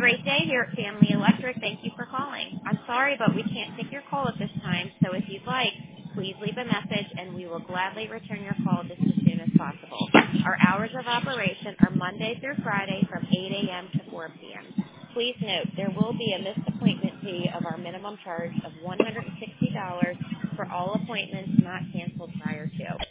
great day here at Family Electric. Thank you for calling. I'm sorry, but we can't take your call at this time, so if you'd like, please leave a message and we will gladly return your call just as soon as possible. Our hours of operation are Monday through Friday from 8 a.m. to 4 p.m. Please note there will be a missed appointment fee of our minimum charge of $160 for all appointments not canceled prior to.